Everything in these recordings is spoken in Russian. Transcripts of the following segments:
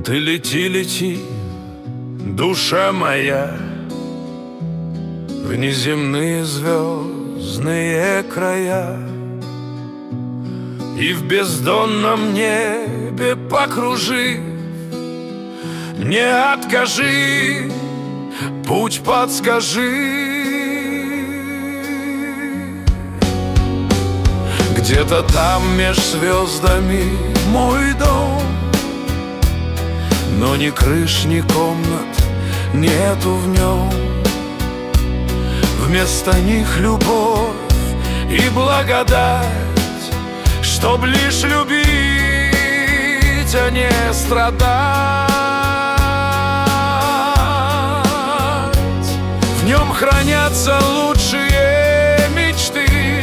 Ты лети, лети, душа моя, в неземные звездные края, и в бездонном небе покружив, не откажи, путь подскажи. Где-то там меж звездами мой дом, но ни крыш, ни комнат нету в нем. Вместо них любовь и благодать, чтоб лишь любить, а не страдать. В нем хранятся лучшие мечты,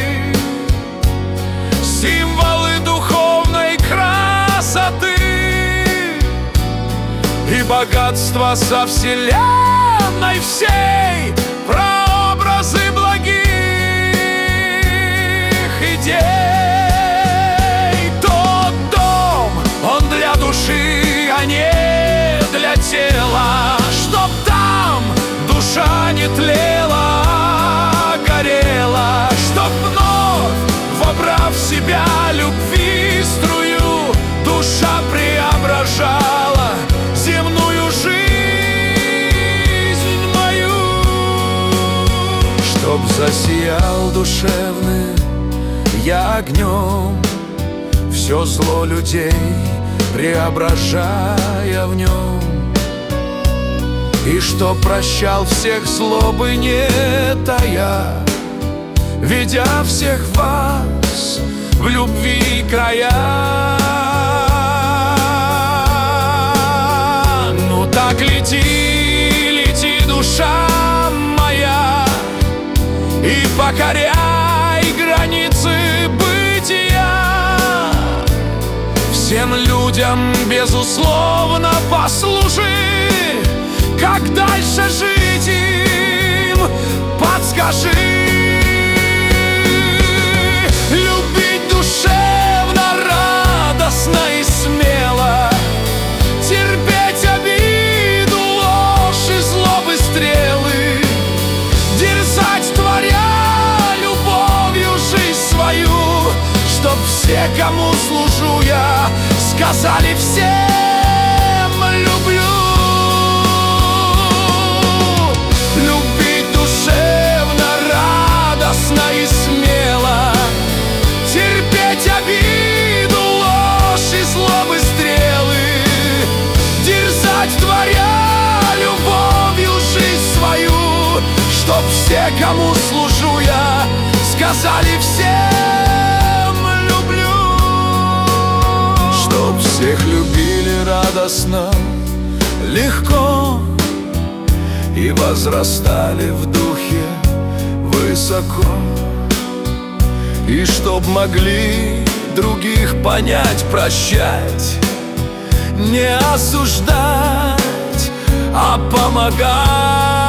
символы духовной красоты и богатства со вселенной всей, прообразы благих идей. Тот дом, он для души, а не для тела, чтоб там душа не тлела, а горела, чтоб вновь, вобрав в себя любви струю, душа преображала земную жизнь мою. Чтоб засиял душевный я огнем, все зло людей преображая в нем, и чтоб прощал всех злобы не тая, ведя всех вас в любви края. Ну так лети, лети, душа моя, и покоряй границы бытия. Всем людям безусловно послужи, как дальше жить им подскажи. Любить душевно, радостно и смело, терпеть обиду, ложь и злобы стрелы, дерзать, творя любовью жизнь свою, чтоб все, кому служу я, сказали всем люблю. Любить душевно, радостно и смело, терпеть обиду, ложь и злобы стрелы, дерзать, творя любовью жизнь свою, чтоб все, кому служу я, сказали всем люблю. Чтоб всех любили радостно, легко, и возрастали в духе высоко, и чтоб могли других понять, прощать, не осуждать, а помогать.